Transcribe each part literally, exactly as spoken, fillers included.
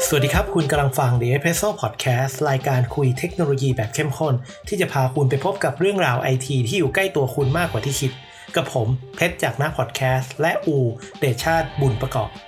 สวัสดีครับคุณกำลังฟัง The Espresso Podcast รายการคุยเทคโนโลยีแบบเข้มข้นที่จะพาคุณไปพบกับเรื่องราว ไอ ที ที่อยู่ใกล้ตัวคุณมากกว่าที่คิดกับผมเพชรจากหน้า Podcast และอูเดชชาติบุญประกอบ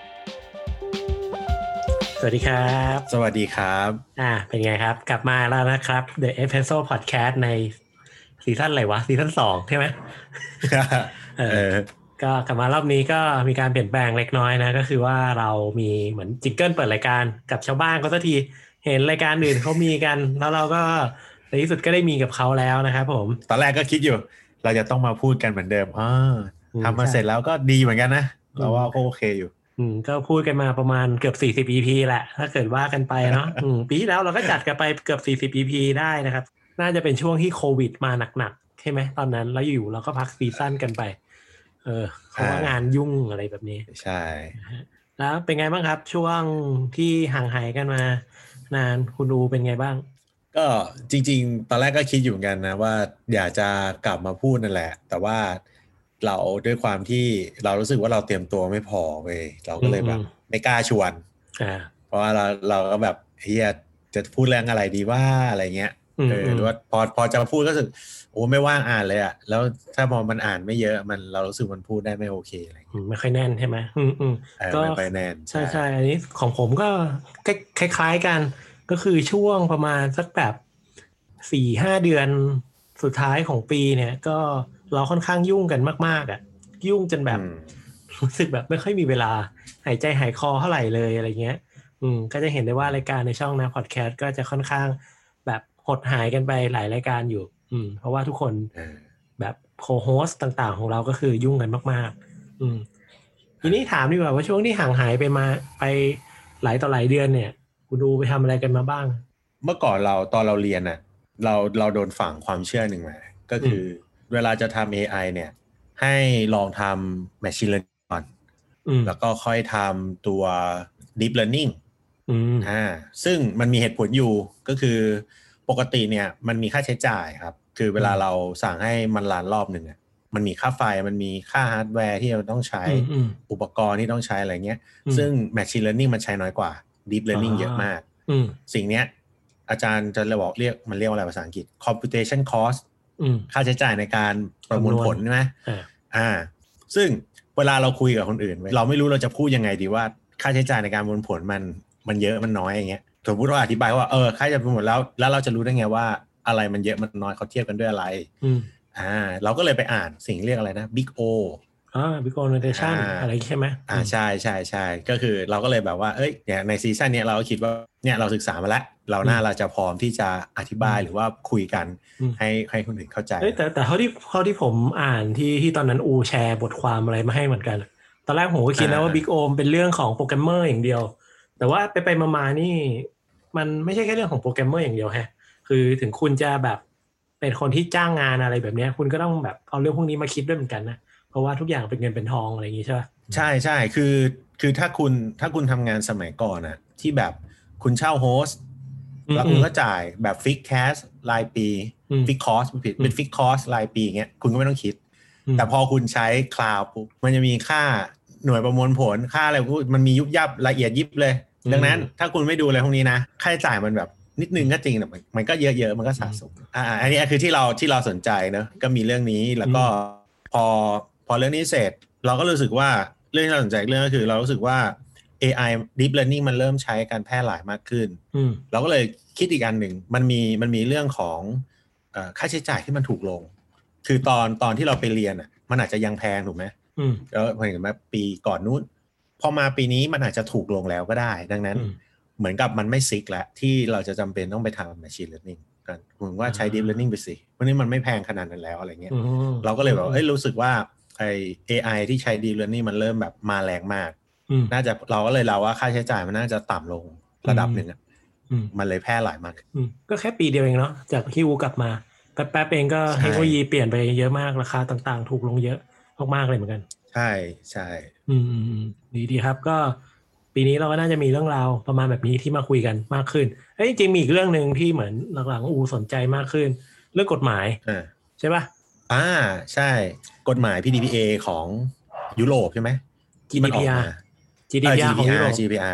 สวัสดีครับสวัสดีครับอ่าเป็นไงครับกลับมาแล้วนะครับ The Espresso Podcast ในซีซั่นอะไรวะซีซั่นสองใช่ไหม เออก็กลับมารอบนี้ก็มีการเปลี่ยนแปลงเล็กน้อยนะก็คือว่าเรามีเหมือนจิงเกิลเปิดรายการกับชาวบ้านก็สักทีเห็นรายการอื่นเขามีกันแล้วเราก็ในที่สุดก็ได้มีกับเขาแล้วนะครับผมตอนแรกก็คิดอยู่เราจะต้องมาพูดกันเหมือนเดิมอ๋อทำมาเสร็จแล้วก็ดีเหมือนกันนะเราว่าก็โอเคอยู่อืมก็พูดกันมาประมาณเกือบสี่สิบ อี พี แหละถ้าเกิดว่ากันไปเนาะ อืมปีที่แล้วเราก็จัดกันไปเกือบสี่สิบ อี พี ได้นะครับน่าจะเป็นช่วงที่โควิดมาหนักๆใช่ไหมตอนนั้นแล้วอยู่เราก็พักซีซั่นกันไปเออเพราะว่างานยุ่งอะไรแบบนี้ใช่แล้วเป็นไงบ้างครับช่วงที่ห่างหายกันมานานคุณดูเป็นไงบ้างก็จริงๆตอนแรกก็คิดอยู่เหมือนกันนะว่าอยากจะกลับมาพูดนั่นแหละแต่ว่าเราด้วยความที่เรารู้สึกว่าเราเตรียมตัวไม่พอเว้ยเราก็เลยแบบไม่กล้าชวนเพราะว่าเราเราก็แบบเฮียจะพูดเรื่องอะไรดีว่าอะไรเงี้ยเออหรือว่าพอพอจะพูดก็รู้สึกโอ้ไม่ว่างอ่านเลยอ่ะแล้วถ้าพอมันอ่านไม่เยอะมันเรารู้สึกมันพูดได้ไม่โอเคอะไรไม่ค่อยแน่นใช่ไหมอืมอืมก็ไม่ค่อยแน่นใช่ใช่อันนี้ของผมก็คล้ายๆกันก็คือช่วงประมาณสักแบบสี่ห้าเดือนสุดท้ายของปีเนี่ยก็เราค่อนข้างยุ่งกันมากๆอ่ะยุ่งจนแบบรู้สึกแบบไม่ค่อยมีเวลาหายใจหายคอเท่าไหร่เลยอะไรเงี้ยอืมก็จะเห็นได้ว่ารายการในช่องนะพอดแคสต์ก็จะค่อนข้างแบบหดหายกันไปหลายรายการอยู่อืมเพราะว่าทุกคนแบบโคโฮสต์ต่างๆของเราก็คือยุ่งกันมากๆอืมทีนี้ถามดีกว่าว่าช่วงที่ห่างหายไปมาไปหลายต่อหลายเดือนเนี่ยคุณดูไปทำอะไรกันมาบ้างเมื่อก่อนเราตอนเราเรียนน่ะเราเราโดนฝังความเชื่อหนึ่งมาก็คือเวลาจะทำ เอ ไอ เนี่ยให้ลองทำ machine learning ก่อนแล้วก็ค่อยทำตัว deep learning อ่าซึ่งมันมีเหตุผลอยู่ก็คือปกติเนี่ยมันมีค่าใช้จ่ายครับคือเวลาเราสั่งให้มันรันรอบหนึ่งอ่ะมันมีค่าไฟมันมีค่าฮาร์ดแวร์ที่เราต้องใช้อุปกรณ์ที่ต้องใช้อะไรเงี้ยซึ่ง machine learning มันใช้น้อยกว่า deep learning เยอะมากสิ่งเนี้ยอาจารย์จะเรียกบอกเรียกมันเรียกว่าอะไรภาษาอังกฤษ computation cost ค่าใช้จ่ายในการประมวลผลใช่ไหมอ่าซึ่งเวลาเราคุยกับคนอื่นเราไม่รู้เราจะพูดยังไงดีว่าค่าใช้จ่ายในการประมวลผลมันมันเยอะมันน้อยอย่างเงี้ยสมมติว่าอธิบายว่าเออค่าใช้จ่ายประมวลผลแล้วแล้วเราจะรู้ได้ไงว่าอะไรมันเยอะมันน้อยเขาเทียบกันด้วยอะไรอ่าเราก็เลยไปอ่านสิ่งเรียกอะไรนะ Big O อ่า Big O Notation อะไรใช่ไหมอ่าใช่ใช่ใช่ก็คือเราก็เลยแบบว่าเอ้ยเนี่ยในซีซั่นนี้เราก็คิดว่าเนี่ยเราศึกษามาแล้วเราน่าเราจะพร้อมที่จะอธิบายหรือว่าคุยกันให้ให้คนอื่นเข้าใจแต่แต่เท่าที่เท่าที่ผมอ่านที่ที่ตอนนั้นอูแชร์บทความอะไรมาให้เหมือนกันตอนแรกผมก็คิดนะว่า Big O เป็นเรื่องของโปรแกรมเมอร์อย่างเดียวแต่ว่าไปไปมาๆนี่มันไม่ใช่แค่เรื่องของโปรแกรมเมอร์อย่างเดียวฮะคือถึงคุณจะแบบเป็นคนที่จ้างงานอะไรแบบนี้คุณก็ต้องแบบเอาเรื่องพวกนี้มาคิดด้วยเหมือนกันนะเพราะว่าทุกอย่างเป็นเงินเป็นทองอะไรอย่างงี้ใช่ป่ะใช่ใช่คือคือถ้าคุณถ้าคุณทำงานสมัยก่อนนะที่แบบคุณเช่าโฮสต์แล้วคุณก็จ่ายแบบฟิกแคสรายปีฟิกคอสผิดเป็นฟิกคอสรายปีเงี้ยคุณก็ไม่ต้องคิดแต่พอคุณใช้คลาวด์ปุ๊บมันจะมีค่าหน่วยประมวลผลค่าอะไรมันมียุบยับละเอียดยิบเลยดังนั้นถ้าคุณไม่ดูอะไรพวกนี้นะค่าใช้จ่ายมันแบบนิดนึงก็จริงแต่มันก็เยอะๆมันก็สะสมอ่าอันนี้คือที่เราที่เราสนใจเนอะก็มีเรื่องนี้แล้วก็พอพอเรื่องนี้เสร็จเราก็รู้สึกว่าเรื่องที่เราสนใจเรื่องก็คือเรารู้สึกว่า เอ ไอ Deep Learning มันเริ่มใช้การแพร่หลายมากขึ้นเราก็เลยคิดอีกอันหนึ่งมันมีมันมีเรื่องของเอ่อค่าใช้จ่ายที่มันถูกลงคือตอนตอนที่เราไปเรียนอ่ะมันอาจจะยังแพงถูกไหมแล้วพอเห็นไหมปีก่อนนู้นพอมาปีนี้มันอาจจะถูกลงแล้วก็ได้ดังนั้นเหมือนกับมันไม่ซิกแล้วที่เราจะจำเป็นต้องไปทำ Machine Learning กันผมว่าใช้ Deep Learning ไปสิวันนี้มันไม่แพงขนาดนั้นแล้วอะไรเงี้ยเราก็เลยแบบเอ้ยรู้สึกว่าไอ เอ ไอ ที่ใช้ Deep Learning มันเริ่มแบบมาแรงมากน่าจะเราก็เลยเราว่าค่าใช้จ่ายมันน่าจะต่ำลงระดับหนึ่งอ่ะมันเลยแพร่หลายมากก็แค่ปีเดียวเองเนาะจากที่อูกลับมาแป๊บๆเองก็เทคโนโลยีเปลี่ยนไปเยอะมากราคาต่างๆถูกลงเยอะมากๆเลยเหมือนกันใช่ใช่อืมดีดีครับก็ปีนี้เราก็น่าจะมีเรื่องราวประมาณแบบนี้ที่มาคุยกันมากขึ้นเอ้ยจริงๆมีอีกเรื่องนึงที่เหมือนหลังๆอูสนใจมากขึ้นเรื่องกฎหมายใช่ป่ะอ่าใช่กฎหมาย พี ดี พี เอ ของยุโรปใช่ไหมที่มันออกมา จี ดี พี อาร์ ของยุโรปจี ดี พี อาร์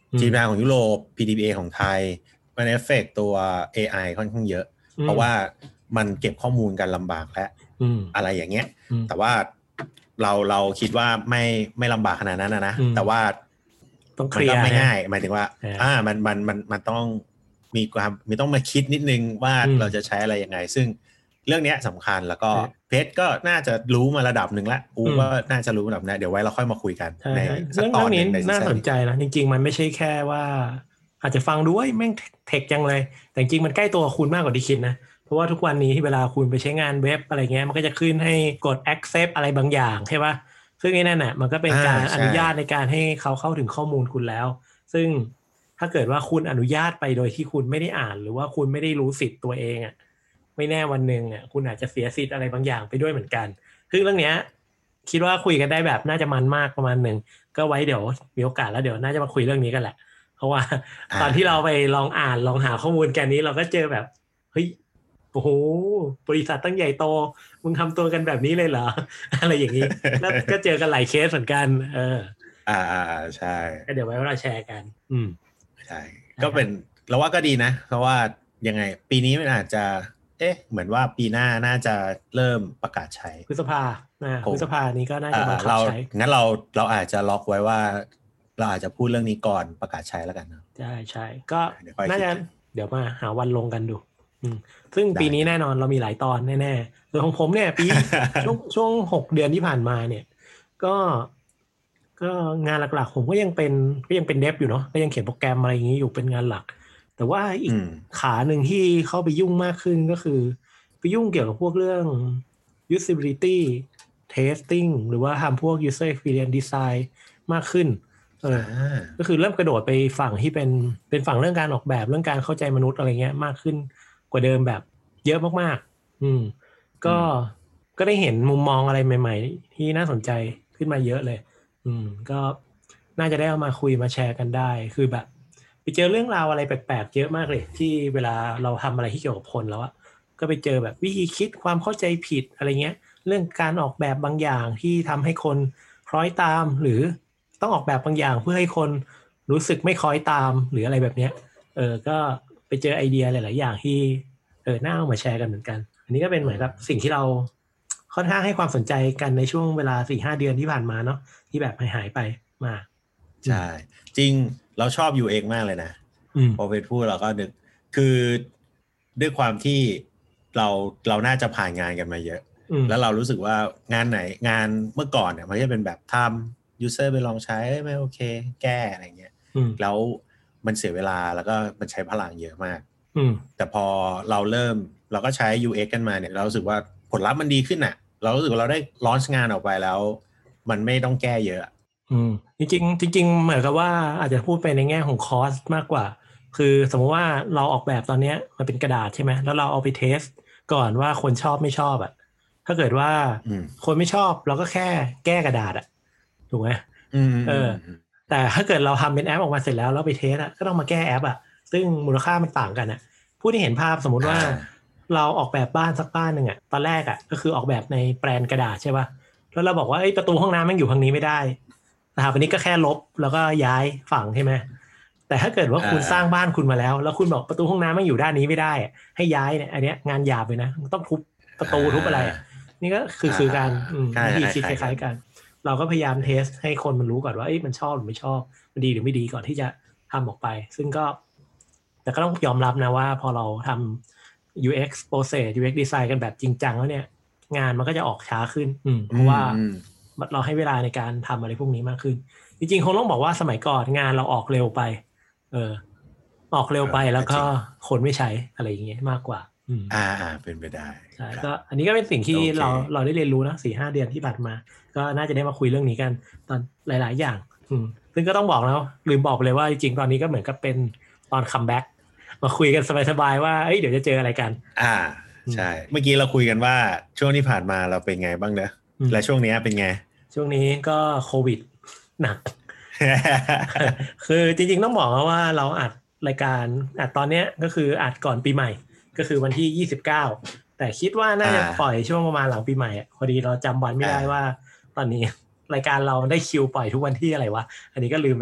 จี ดี พี อาร์ ของยุโรป พี ดี พี เอ ของไทยมันเอฟเฟกต์ตัว เอ ไอ ค่อนข้างเยอะเพราะว่ามันเก็บข้อมูลกันลำบากและอะไรอย่างเงี้ยแต่ว่าเราเราคิดว่าไม่ไม่ลำบากขนาดนั้นนะแต่ว่าต้องเคลียร์ไม่ง่ายหมายถึงว่าอ่ามันมันมันมันต้องมีความมีต้องมาคิดนิดนึงว่าเราจะใช้อะไรยังไงซึ่งเรื่องนี้สำคัญแล้วก็เพชรก็น่าจะรู้มาระดับหนึ่งแล้วอูก็น่าจะรู้ระดับนึงเดี๋ยวไว้เราค่อยมาคุยกันในสักตอนนึงในซีซั่นนี้น่าสนใจนะจริงๆมันไม่ใช่แค่ว่าอาจจะฟังด้วยแม่งเทคจังเลยแต่จริงมันใกล้ตัวคุณมากกว่าที่คิดนะเพราะว่าทุกวันนี้เวลาคุณไปใช้งานเว็บอะไรเงี้ยมันก็จะขึ้นให้กด accept อะไรบางอย่างใช่ป่ะซึ่งไอ้นั่นน่ะมันก็เป็นการอนุญาตในการให้เขาเข้าถึงข้อมูลคุณแล้วซึ่งถ้าเกิดว่าคุณอนุญาตไปโดยที่คุณไม่ได้อ่านหรือว่าคุณไม่ได้รู้สิทธิ์ตัวเองอ่ะไม่แน่วันนึงอ่ะคุณอาจจะเสียสิทธิ์อะไรบางอย่างไปด้วยเหมือนกันซึ่งเรื่องเนี้ยคิดว่าคุยกันได้แบบน่าจะมันมากประมาณนึงก็ไว้เดี๋ยวมีโอกาสแล้วเดี๋ยวน่าจะมาคุยเรื่องนี้กันแหละเพราะว่าตอนที่เราไปลองอ่านลองหาข้อมูลกันนี้เราก็เจอแบบเฮ้ยโอ้โหบริษัทตั้งใหญ่โตมึงทำตัวกันแบบนี้เลยเหรอ อะไรอย่างนี้แล้วก็เจอกันหลายเคสเหมือนกันเอออ่าอ่าใช่ก็เดี๋ยวไว้เราแชร์กันอืมใช่ก็เป็นเราว่าก็ดีนะเพราะว่ายังไงปีนี้มันอาจจะเอ๊ะเหมือนว่าปีหน้าน่าจะเริ่มประกาศใช้พฤษภาพฤษภานี้ก็น่าจะบังคับใช้งั้นเราเราอาจจะล็อกไว้ว่าเราอาจจะพูดเรื่องนี้ก่อนประกาศใช้แล้วกันนะใช่ใช่ก็น่าจะเดี๋ยวมาหาวันลงกันดูซึ่งปีนี้แน่นอนเรามีหลายตอนแน่ๆโดยของผมเนี่ยปี ช่วงช่วงหกเดือนที่ผ่านมาเนี่ยก็ก็งานหลักๆผมก็ยังเป็นก็ยังเป็นเดฟอยู่เนาะก็ยังเขียนโปรแกรมอะไรอย่างนี้อยู่เป็นงานหลักแต่ว่าอีกขาหนึ่งที่เข้าไปยุ่งมากขึ้นก็คือไปยุ่งเกี่ยวกับพวกเรื่อง usability testing หรือว่าทำพวก user experience design มากขึ้นเออก็คือเริ่มกระโดดไปฝั่งที่เป็นเป็นฝั่งเรื่องการออกแบบเรื่องการเข้าใจมนุษย์อะไรเงี้ยมากขึ้นกว่าเดิมแบบเยอะมากๆอืมก็ก็ได้เห็นมุมมองอะไรใหม่ๆที่น่าสนใจขึ้นมาเยอะเลยอืมก็น่าจะได้เอามาคุยมาแชร์กันได้คือแบบไปเจอเรื่องราวอะไรแปลกๆเยอะมากเลยที่เวลาเราทำอะไรที่เกี่ยวกับคนแล้วอะก็ไปเจอแบบวิธีคิดความเข้าใจผิดอะไรเงี้ยเรื่องการออกแบบบางอย่างที่ทำให้คนคล้อยตามหรือต้องออกแบบบางอย่างเพื่อให้คนรู้สึกไม่คล้อยตามหรืออะไรแบบเนี้ยเออก็ไปเจอไอเดียหลายๆอย่างที่เออน่าเอามาแชร์กันเหมือนกันอันนี้ก็เป็นเหมือนกับสิ่งที่เราค่อนข้างให้ความสนใจกันในช่วงเวลา สี่ห้า เดือนที่ผ่านมาเนาะที่แบบหายๆไปมาใช่จริงเราชอบ ยู เอ็กซ์ มากเลยนะพอเป็นพูดเราก็นึกคือด้วยความที่เราเราน่าจะผ่านงานกันมาเยอะแล้วเรารู้สึกว่างานไหนงานเมื่อก่อนเนี่ยมันจะเป็นแบบทำ user ไปลองใช้ไม่โอเคแก้อะไรเงี้ยแล้วมันเสียเวลาแล้วก็มันใช้พลังเยอะมากแต่พอเราเริ่มเราก็ใช้ ยู เอ็กซ์ กันมาเนี่ยเรารู้สึกว่าผลลัพธ์มันดีขึ้นอ่ะเรารู้สึกว่าเราได้ลอนช์งานออกไปแล้วมันไม่ต้องแก้เยอะอืมจริงๆจริงๆเหมือนกับว่าอาจจะพูดไปในแง่ของคอสมากกว่าคือสมมติว่าเราออกแบบตอนนี้มันเป็นกระดาษใช่ไหมแล้วเราเอาไปเทสก่อนว่าคนชอบไม่ชอบอ่ะถ้าเกิดว่าคนไม่ชอบเราก็แค่แก้กระดาษอ่ะถูกไหมเออแต่ถ้าเกิดเราทำเป็นแอปออกมาเสร็จแล้วแล้วไปเทสอ่ะก็ต้องมาแก้แอปอ่ะซึ่งมูลค่ามันต่างกันอ่ะผู้ที่เห็นภาพสมมติว่าเราออกแบบบ้านสักบ้านหนึ่งอ่ะตอนแรกอ่ะก็คือออกแบบในแปลนกระดาษใช่ป่ะแล้วเราบอกว่าไอ้ประตูห้องน้ำมันอยู่ทางนี้ไม่ได้สถาปนิกก็แค่ลบแล้วก็ย้ายฝั่งใช่ไหมแต่ถ้าเกิดว่าคุณสร้างบ้านคุณมาแล้วแล้วคุณบอกประตูห้องน้ำมันอยู่ด้านนี้ไม่ได้ให้ย้ายเนี่ยอันเนี้ยงานหยาบเลยนะต้องทุบประตูทุบอะไรนี่ก็คือคือการวิธีคิดคล้ายๆกันเราก็พยายามเทสให้คนมันรู้ก่อนว่ามันชอบหรือไม่ชอบมันดีหรือไม่ดีก่อนที่จะทำออกไปซึ่งก็แต่ก็ต้องยอมรับนะว่าพอเราทำ ยู เอ็กซ์ process ยู เอ็กซ์ design กันแบบจริงจังแล้วเนี่ยงานมันก็จะออกช้าขึ้นเพราะว่าเราให้เวลาในการทำอะไรพวกนี้มากขึ้นจริงๆคงต้องบอกว่าสมัยก่อนงานเราออกเร็วไปเออออกเร็วไปแล้วก็คนไม่ใช้อะไรอย่างเงี้ยมากกว่าอ่าอ่าเป็นไปได้ใช่ก็อันนี้ก็เป็นสิ่งที่เราเราได้เรียนรู้นะ สี่ห้า เดือนที่ผ่านมาก็น่าจะได้มาคุยเรื่องนี้กันตอนหลายๆอย่างอืมซึ่งก็ต้องบอกแล้วลืมบอกไปเลยว่าจริงๆตอนนี้ก็เหมือนกับเป็นตอนคัมแบ็กมาคุยกันสบายๆว่าเอ้ยเดี๋ยวจะเจออะไรกันอ่าใช่เมื่อกี้เราคุยกันว่าช่วงที่ผ่านมาเราเป็นไงบ้างเนอะและช่วงนี้เป็นไงช่วงนี้ก็โควิดหนัก คือจริงๆต้องบอกว่าเราอัดรายการอัดตอนเนี้ยก็คืออัดก่อนปีใหม่ก็คือวันที่ยี่สิบเก้าแต่คิดว่าน่าจะปล่อยช่วงประมาณหลังปีใหม่อ่ะพอดีเราจำวันไม่ได้ว่าตอนนี้รายการเราได้คิวปล่อยทุกวันที่อะไรวะอันนี้ก็ลืมไปละ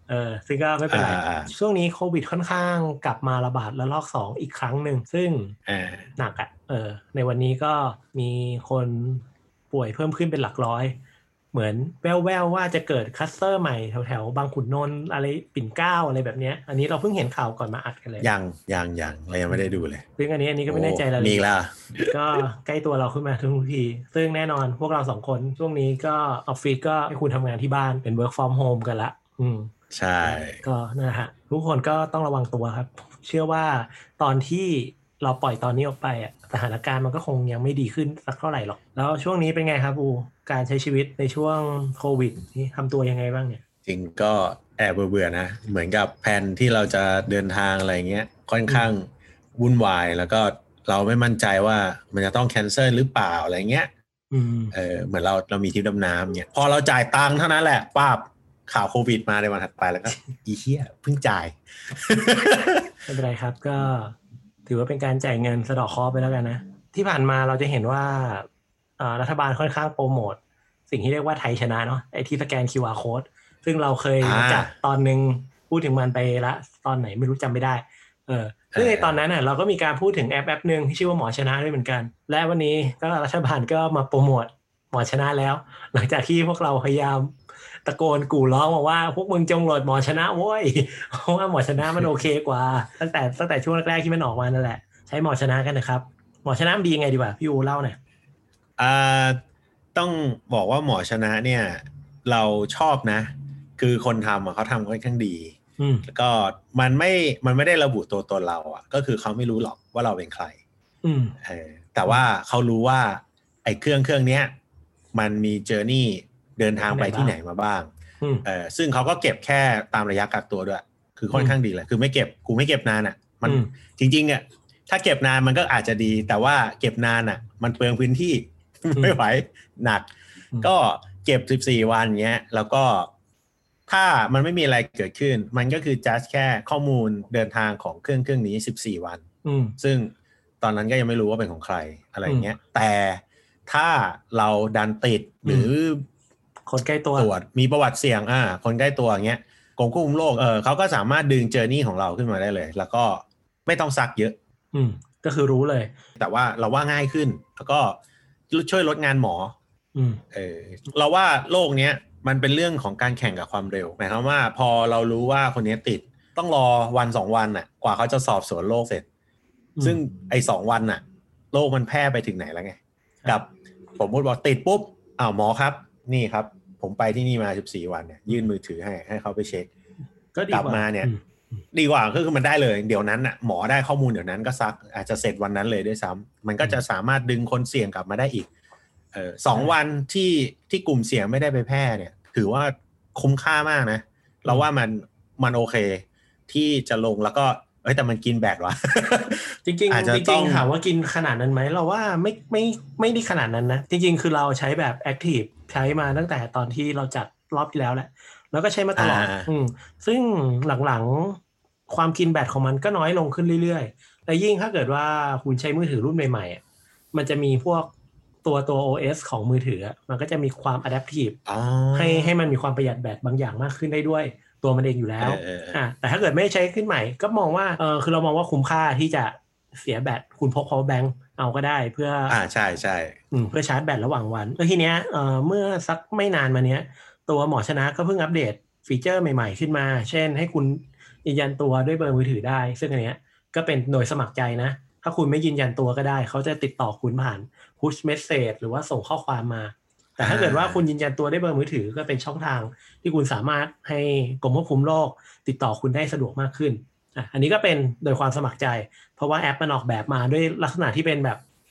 เออซึ่งก็ไม่เป็นไรช่วงนี้โควิดค่อนข้างกลับมาระบาดระลอกสองอีกครั้งหนึ่งซึ่งหนักอ่ะเออในวันนี้ก็มีคนป่วยเพิ่มขึ้นเป็นหลักร้อยเหมือนแว่วๆว่าจะเกิดคลัสเตอร์ใหม่แถวๆบางขุนนนท์อะไรปิ่นเกล้าอะไรแบบนี้อันนี้เราเพิ่งเห็นข่าวก่อนมาอัดกันเลยยังยังยังเรายังไม่ได้ดูเลยซึ่งอันนี้อันนี้ก็ไม่แน่ใจแล้วมีแล้วก็ใกล้ตัวเราขึ้นมาทุกทีซึ่งแน่นอนพวกเราสองคนช่วงนี้ก็ออฟฟิศก็ให้คุณทำงานที่บ้านเป็น work from home กันละอืมใช่ก็นะฮะทุกคนก็ต้องระวังตัวครับเชื่อว่าตอนที่เราปล่อยตอนนี้ออกไปอ่ะสถานการณ์มันก็คงยังไม่ดีขึ้นสักเท่าไหร่หรอกแล้วช่วงนี้เป็นไงครับอูการใช้ชีวิตในช่วงโควิดนี่ทำตัวยังไงบ้างเนี่ยจริงก็แอบเบื่อๆนะเหมือนกับแผนที่เราจะเดินทางอะไรเงี้ยค่อนข้างวุ่นวายแล้วก็เราไม่มั่นใจว่ามันจะต้องแคนเซิลหรือเปล่าอะไรเงี้ยเออเหมือนเราเรามีทริปดำน้ำเนี่ยพอเราจ่ายตังค์เท่านั้นแหละป้าบข่าวโควิดมาในวันถัดไปแล้วก็ อีเหี้ยเพิ่งจ่ายไม่เป็นไรครับก็ถือว่าเป็นการจ่ายเงินสะเดาะเคราะห์ไปแล้วกันนะที่ผ่านมาเราจะเห็นว่ารัฐบาลค่อนข้างโปรโมทสิ่งที่เรียกว่าไทยชนะเนาะไอ้ที่สแกน คิว อาร์ Code ซึ่งเราเคยจัดตอนนึงพูดถึงมันไปละตอนไหนไม่รู้จำไม่ได้เออซึ่งในตอนนั้นน่ะเราก็มีการพูดถึงแอปแอปนึงที่ชื่อว่าหมอชนะด้วยเหมือนกันและวันนี้ก็รัฐบาลก็มาโปรโมทหมอชนะแล้วหลังจากที่พวกเราพยายามตะโกนกู่ร้องมาว่าพวกมึงจงโหลดหมอชนะโว้ยเพราะว่าหมอชนะมันโอเคกว่าตั้งแต่ตั้งแต่ช่วงแรกๆที่มันออกมานั่นแหละใช้หมอชนะกันนะครับหมอชนะดียังไงดีกว่าพี่อูเล่าหน่อยอ่าต้องบอกว่าหมอชนะเนี่ยเราชอบนะคือคนทำอ่ะเขาทำค่อนข้างดีแล้วก็มันไม่มันไม่ได้ระบุตัวตนเราอ่ะก็คือเขาไม่รู้หรอกว่าเราเป็นใครเออแต่ว่าเขารู้ว่าไอ้เครื่องเครื่องนี้มันมีเจอร์นี่เดินทางไปที่ไหนมาบ้างเออซึ่งเขาก็เก็บแค่ตามระยะกักตัวด้วยคือค่อนข้างดีเลยคือไม่เก็บกูไม่เก็บนานอ่ะมันจริงๆอ่ะถ้าเก็บนานมันก็อาจจะดีแต่ว่าเก็บนานอ่ะมันเปลืองพื้นที่ไม่ไหวหนักก็เก็บสิบสี่วันเงี้ยแล้วก็ถ้ามันไม่มีอะไรเกิดขึ้นมันก็คือ just แค่ข้อมูลเดินทางของเครื่องเครื่องนี้สิบสี่วันซึ่งตอนนั้นก็ยังไม่รู้ว่าเป็นของใครอะไรเงี้ยแต่ถ้าเราดันติดหรือคนใกล้ตัวตรวจมีประวัติเสี่ยงอ่าคนใกล้ตัวเงี้ยกรมควบคุมโรคเออเขาก็สามารถดึงเจอร์นี่ของเราขึ้นมาได้เลยแล้วก็ไม่ต้องซักเยอะอืมก็คือรู้เลยแต่ว่าเราว่าง่ายขึ้นแล้วก็ช่วยลดงานหมออืมเออเราว่าโลกเนี้ยมันเป็นเรื่องของการแข่งกับความเร็วหมายความว่าพอเรารู้ว่าคนนี้ติดต้องรอวันสองวันน่ะกว่าเขาจะสอบสวนโรคเสร็จซึ่งไอ้สองวันน่ะโรคมันแพร่ไปถึงไหนแล้วไงกับผมพูดบอกติดปุ๊บอ้าวหมอครับนี่ครับผมไปที่นี่มาสิบสี่วันเนี่ยยื่นมือถือให้ให้เขาไปเช็คก็กลับมาเนี่ยดีกว่าก็คือมันได้เลยเดี๋ยวนั้นน่ะหมอได้ข้อมูลเดี๋ยวนั้นก็ซักอาจจะเสร็จวันนั้นเลยด้วยซ้ำมันก็จะสามารถดึงคนเสี่ยงกลับมาได้อีกเออสองวันที่ที่กลุ่มเสี่ยงไม่ได้ไปแพร่เนี่ยถือว่าคุ้มค่ามากนะเราว่ามันมันโอเคที่จะลงแล้วก็เอ้ยแต่มันกินแบตวะจริงๆจริงๆถามว่ากินขนาดนั้นไหมเราว่าไม่ไม่ไม่ได้ขนาดนั้นนะจริงๆคือเราใช้แบบ Active ใช้มาตั้งแต่ตอนที่เราจัดรอบที่แล้วแหละแล้วก็ใช้มาตลอดอืมซึ่งหลังๆความกินแบตของมันก็น้อยลงขึ้นเรื่อยๆและยิ่งถ้าเกิดว่าคุณใช้มือถือรุ่นใหม่ๆมันจะมีพวกตัวตัว โอ เอส ของมือถือมันก็จะมีความ adaptive ให้ให้มันมีความประหยัดแบตบางอย่างมากขึ้นได้ด้วยตัวมันเองอยู่แล้วอ่าแต่ถ้าเกิดไม่ใช้ขึ้นใหม่ก็มองว่าเออคือเรามองว่าคุ้มค่าที่จะเสียแบตคุณพก power bank เอาก็ได้เพื่ออ่าใช่ใช่เพื่อชาร์จแบตระหว่างวันแล้วทีเนี้ยเอ่อเมื่อสักไม่นานมาเนี้ยตัวหมอชนะก็เพิ่งอัปเดตฟีเจอร์ใหม่ๆขึ้นมาเช่นให้คุณยืนยันตัวด้วยเบอร์มือถือได้ซึ่งอันเนี้ยก็เป็นโดยสมัครใจนะถ้าคุณไม่ยืนยันตัวก็ได้เขาจะติดต่อคุณผ่าน push message หรือว่าส่งข้อความมาแต่ถ้าเกิดว่าคุณยืนยันตัวได้เบอร์มือถือก็เป็นช่องทางที่คุณสามารถให้กรมควบคุมโรคติดต่อคุณได้สะดวกมากขึ้นอ่ะอันนี้ก็เป็นโดยความสมัครใจเพราะว่าแอปมันออกแบบมาด้วยลักษณะที่เป็นแบบ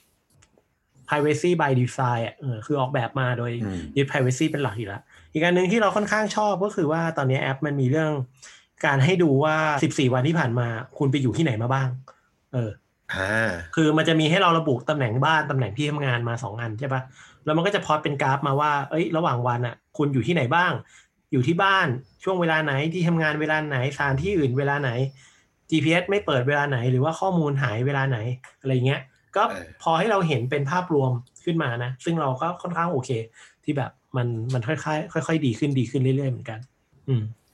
privacy by design อ่ะเออคือออกแบบมาโดยยึด privacy เป็นหลักอยู่แล้วอีกอันนึงที่เราค่อนข้างชอบก็คือว่าตอนนี้แอปมันมีเรื่องการให้ดูว่าสิบสี่วันที่ผ่านมาคุณไปอยู่ที่ไหนมาบ้างเออคือมันจะมีให้เราระบุตำแหน่งบ้านตำแหน่งที่ทำงานมาสองอันใช่ปะแล้วมันก็จะพอเป็นกราฟมาว่าเอ้ยระหว่างวันอ่ะคุณอยู่ที่ไหนบ้างอยู่ที่บ้านช่วงเวลาไหนที่ทำงานเวลาไหนสถานที่อื่นเวลาไหน จี พี เอส ไม่เปิดเวลาไหนหรือว่าข้อมูลหายเวลาไหนอะไรเงี้ยก็พอให้เราเห็นเป็นภาพรวมขึ้นมานะซึ่งเราก็ค่อนข้างโอเคที่แบบมันมันค่อยๆค่อยๆดีขึ้นดีขึ้นเรื่อยๆเหมือนกันอืม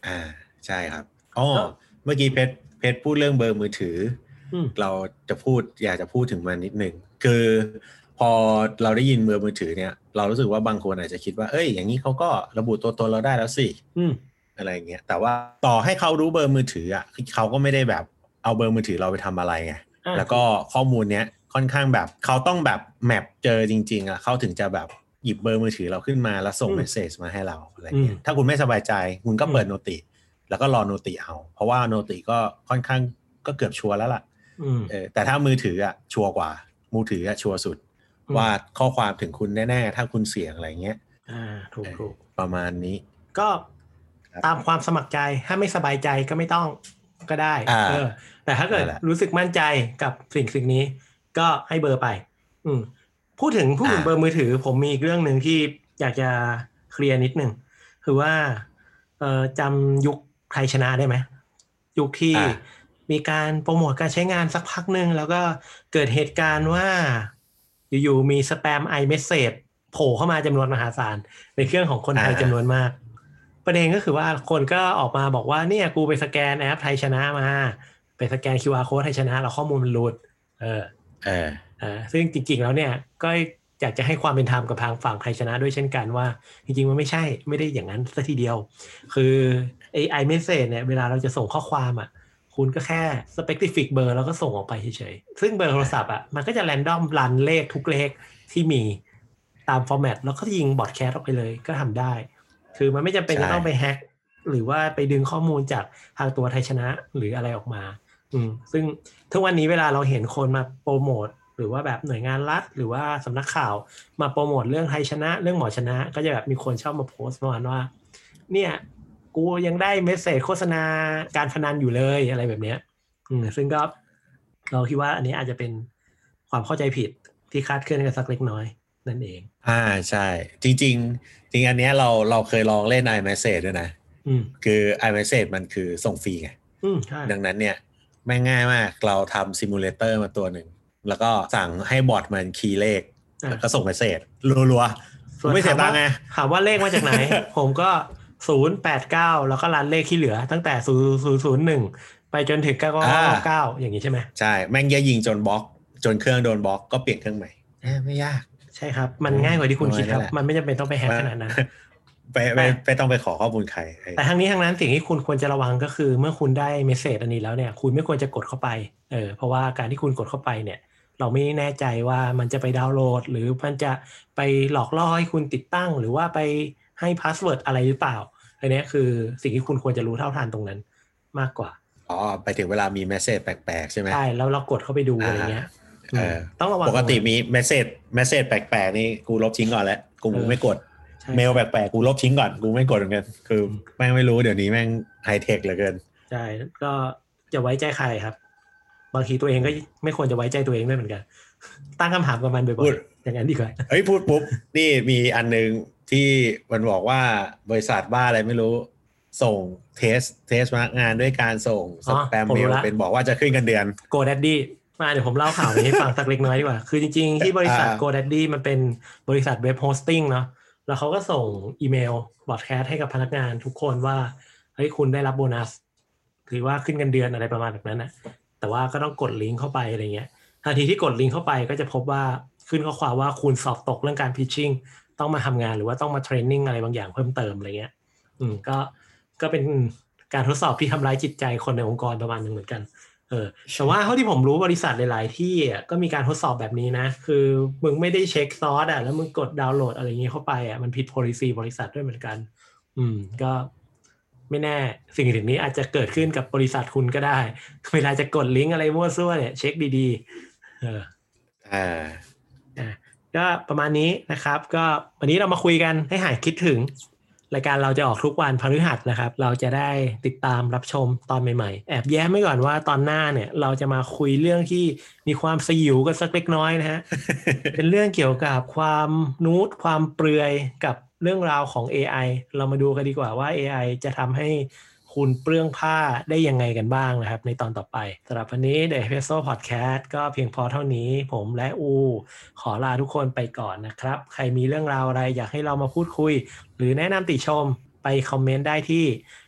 อ่าใช่ครับอ๋อเมื่อกี้เพชรเพชรพูดเรื่องเบอร์มือถือเราจะพูดอยากจะพูดถึงมันนิดนึงคือพอเราได้ยินเบอร์มือถือเนี่ยเรารู้สึกว่าบางคนอาจจะคิดว่าเอ้ยอย่างนี้เขาก็ระบุตัวตนเราได้แล้วสิอะไรเงี้ยแต่ว่าต่อให้เขารู้เบอร์มือถืออ่ะเขาก็ไม่ได้แบบเอาเบอร์มือถือเราไปทำอะไรไงแล้วก็ข้อมูลเนี้ยค่อนข้างแบบเขาต้องแบบแมปเจอจริงๆอ่ะเขาถึงจะแบบหยิบเบอร์มือถือเราขึ้นมาแล้วส่งเมสเซจมาให้เราอะไรเงี้ยถ้าคุณไม่สบายใจคุณก็เปิดโนติแล้วก็รอโนติเอาเพราะว่าโนติก็ค่อนข้างก็เกือบชัวร์แล้วล่ะเออแต่ถ้ามือถืออ่ะชัวร์กว่ามือถืออ่ะชัวร์สุดว่าข้อความถึงคุณแน่ๆถ้าคุณเสี่ยงอะไรเงี้ยอ่าถูกถูกประมาณนี้ก็ตามความสมัครใจถ้าไม่สบายใจก็ไม่ต้องก็ได้เออแต่ถ้าเกิดรู้สึกมั่นใจกับสิ่งสิ่งนี้ก็ให้เบอร์ไปอืมพูดถึงพูดถึงเบอร์มือถือผมมีอีกเรื่องหนึ่งที่อยากจะเคลียร์นิดนึงคือว่าเอ่อจำยุคไทยชนะได้ไหมยุคที่มีการโปรโมทการใช้งานสักพักนึงแล้วก็เกิดเหตุการณ์ว่าอยู่ๆมีสแปมไอเมสเสจโผล่เข้ามาจำนวนมหาศาลในเครื่องของคนไทยจำนวนมากประเด็นก็คือว่าคนก็ออกมาบอกว่าเนี่ยกูไปสแกนแอปไทยชนะมาไปสแกน คิว อาร์ Code ไทยชนะแล้วข้อมูลมันหลุดเออเออเออซึ่งจริงๆแล้วเนี่ยก็อยากจะให้ความเป็นธรรมกับทางฝั่งไทยชนะด้วยเช่นกันว่าจริงๆมันไม่ใช่ไม่ได้อย่างนั้นซะทีเดียวคือไอ้ไอเมสเสจเนี่ยเวลาเราจะส่งข้อความอ่ะคุณก็แค่ specific เบอร์แล้วก็ส่งออกไปเฉยๆซึ่งเบอร์โทรศัพท์อ่ะมันก็จะ random รันเลขทุกเลขที่มีตามฟอร์แมตแล้วก็ยิงบอทแคสต์ออกไปเลยก็ทำได้คือมันไม่จำเป็นจะต้องไปแฮกหรือว่าไปดึงข้อมูลจากทางตัวไทยชนะหรืออะไรออกมาอืมซึ่งทุกวันนี้เวลาเราเห็นคนมาโปรโมทหรือว่าแบบหน่วยงานรัฐหรือว่าสำนักข่าวมาโปรโมทเรื่องไทยชนะเรื่องหมอชนะก็จะแบบมีคนชอบมาโพสต์ประมาณว่าเนี่ยกูยังได้เมสเสจโฆษณาการพนันอยู่เลยอะไรแบบเนี้ยอืมซึ่งก็เราคิดว่าอันนี้อาจจะเป็นความเข้าใจผิดที่คลาดเคลื่อนกันสักเล็กน้อยนั่นเองอ่าใช่จริงๆจริงอันเนี้ยเราเราเคยลองเล่น iMessage ด้วยนะคือ iMessage มันคือส่งฟรีไงดังนั้นเนี่ยแม่งง่ายมากเราทำซิมูเลเตอร์มาตัวหนึ่งแล้วก็สั่งให้บอทมันคีย์เลขแล้วก็ส่งเมสเสจรัวๆไม่เสียตังค์ไงถามว่าเลขมาจากไหน ผมก็ศูนย์ แปด เก้าแล้วก็รันเลขที่เหลือตั้งแต่ศูนย์ ศูนย์ ศูนย์ หนึ่งไปจนถึงเก้า เก้า เก้าอย่างนี้ใช่ไหมใช่แม่งยิงจนบล็อกจนเครื่องโดนบล็อกก็เปลี่ยนเครื่องใหม่ไม่ยากใช่ครับมันง่ายกว่าที่คุณคิดครับมันไม่จำเป็นต้องไปแฮกขนาดนั้นไปไปไปต้องไปขอข้อมูลใครแต่ทั้งนี้ทั้งนั้นสิ่งที่คุณควรจะระวังก็คือเมื่อคุณได้เมสเสจอันนี้แล้วเนี่ยคุณไม่ควรจะกดเข้าไปเออเพราะว่าการที่คุณกดเข้าไปเนี่ยเราไม่แน่ใจว่ามันจะไปดาวน์โหลดหรือมันจะไปหลอกล่อให้คุณติดตั้งหรือว่าไปให้พาสเวิร์ดอะไรหรือเปล่าอันนี้คือสิ่งที่คุณควรจะรู้เท่าทันตรงนั้นมากกว่าอ๋อไปถึงเวลามีเมสเสจแปลกๆใช่ไหมใช่แล้วเรากดเข้าไปดูอะไรเงี้ยต้องระวังปกติมีเมสเสจเมสเสจแปลกๆนี่กูลบทิ้งก่อนแล้วกูไม่กดเมลแปลกๆกูลบทิ้งก่อนกูไม่กดเหมือนกันคือแม่งไม่รู้เดี๋ยวนี้แม่งไฮเทคเหลือเกินใช่ก็จะไว้ใจใครครับบางทีตัวเองก็ไม่ควรจะไว้ใจตัวเองด้วยเหมือนกันตั้งคำถามกับมันบ่อยๆอย่างนั้นดีกว่าเฮ้ยพูดปุ๊บนี่มีอันนึงที่มันบอกว่าบริษัทบ้าอะไรไม่รู้ส่งเทสเทสพนักงานด้วยการส่งสแปมเมลเป็นบอกว่าจะขึ้นกันเดือน GoDaddy มาเดี๋ยวผมเล่าข่าวนี้ให้ฟังสักเล็กน้อยดีกว่าคือจริงๆที่บริษัท GoDaddy มันเป็นบริษัทเว็บโฮสติ้งเนาะแล้วเขาก็ส่งอีเมลบอดแคสต์ให้กับพนักงานทุกคนว่าเฮ้ยคุณได้รับโบนัสหรือว่าขึ้นเงินเดือนอะไรประมาณแบบนั้นนะแต่ว่าก็ต้องกดลิงก์เข้าไปอะไรเงี้ยทันทีที่กดลิงก์เข้าไปก็จะพบว่าขึ้นข้อความว่าคุณสอบตกเรื่องการพิชชิ่งต้องมาทำงานหรือว่าต้องมาเทรนนิ่งอะไรบางอย่างเพิ่มเติมอะไรเงี้ยอืมก็ก็เป็นการทดสอบที่ทำร้ายจิตใจคนในองค์กรประมาณนึงเหมือนกันเออแต่ว่าเท่าที่ผมรู้บริษัทหลายๆที่อ่ะก็มีการทดสอบแบบนี้นะคือมึงไม่ได้เช็คซอสอ่ะแล้วมึงกดดาวน์โหลดอะไรอย่างงี้เข้าไปอ่ะมันผิด policy บริษัทด้วยเหมือนกันอืมก็ไม่แน่สิ่งสิ่งนี้อาจจะเกิดขึ้นกับบริษัทคุณก็ได้เวลาจะกดลิงก์อะไรมั่วซั่วเนี่ยเช็คดีๆเอออ่าอ่าก็ประมาณนี้นะครับก็วันนี้เรามาคุยกันให้หายคิดถึงรายการเราจะออกทุกวันพฤหัสนะครับเราจะได้ติดตามรับชมตอนใหม่ๆแอบแย้มไว้ก่อนว่าตอนหน้าเนี่ยเราจะมาคุยเรื่องที่มีความสยิวกันสักเล็กน้อยนะฮะ เป็นเรื่องเกี่ยวกับความนูดความเปลือยกับเรื่องราวของ เอ ไอ เรามาดูกันดีกว่าว่า เอ ไอ จะทำให้คุณเปลื้องผ้าได้ยังไงกันบ้างนะครับในตอนต่อไปสำหรับวันนี้ The Espresso Podcast ก็เพียงพอเท่านี้ผมและอูขอลาทุกคนไปก่อนนะครับใครมีเรื่องราวอะไรอยากให้เรามาพูดคุยหรือแนะนำติชมไปคอมเมนต์ได้ที่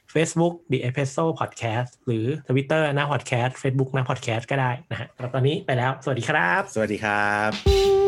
Facebook The Espresso Podcast หรือ Twitter หน้า Podcast Facebook หน้า Podcast ก็ได้นะฮะแล้วตอนนี้ไปแล้วสวัสดีครับสวัสดีครับ